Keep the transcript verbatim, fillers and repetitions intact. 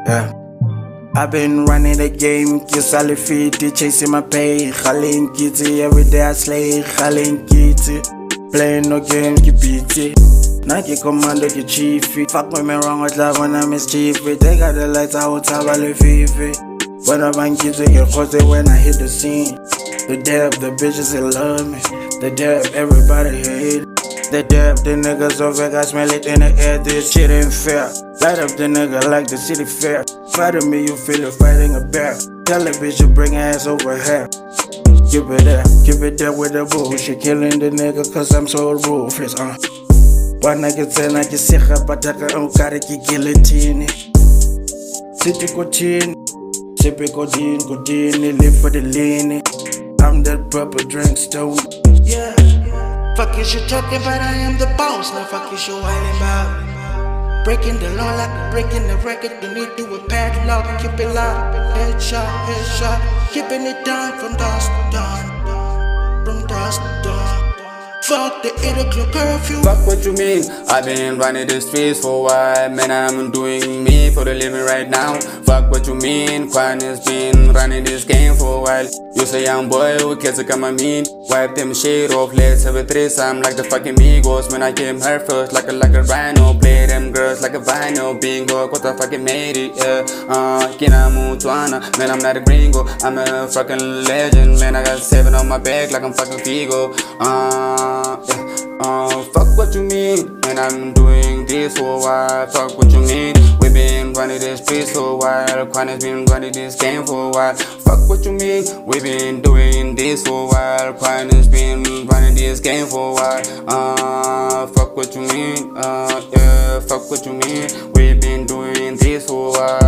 Yeah. I've been running the game, kiss all the feet, chasing my pay. Khalin kitty, every day I slay. Khalin kitty, playing no game, keep it. Nike commando, keep chief. Fuck with me wrong with love when I mischief. They got the lights out, I will fifi. When I bang kitty, get close when I hit the scene. The depth, the bitches they love me. The depth, everybody hate it. The depth, the niggas over, I smell it in the air. This shit ain't fair. Light up the nigga like the city fair. Fighting me, you feel it fighting a bear. Tell the bitch you bring her ass over here. Keep it there, keep it there with the bullshit. Killing the nigga cause I'm so ruthless, uh. One nigga say na ke sega pataka o kare ke guillotine. City cocaine, sipping codeine, codeine, live for the lean. I'm that purple drink stone. Yeah. Fuck is you talking about? I am the boss. Now fuck is you whining about? Breaking the law like breaking the record. You need to a padlock. Keep it locked. Headshot, headshot. Keeping it down from dusk to dawn. From dusk to dawn. Fuck the eight o'clock curfew. Fuck what you mean? I've been running the streets for a while. Man, I'm doing me for the living right now. Fuck what you mean? Quan has been running this game for a while. You say young boy who gets to come I mean. Wipe them shit off, let's have a threesome like the fucking Migos. When I came here first like a like a rhino. Play them girls like a vinyl. Bingo, what the fucking made it, yeah. Uh, Kina Mutuana. Man, I'm not a gringo, I'm a fucking legend. Man, I got seven on my back like I'm fucking Figo. Uh, yeah. uh, fuck what you mean? Man, I'm doing this for a while. Fuck what you mean? We been running this streets for a while. Quan has been running this game for a while. Fuck what you mean? We been doing this for a while. Quan has been running this game for a while. Uh, fuck what you mean? Uh, yeah, fuck what you mean? We been doing this for a while.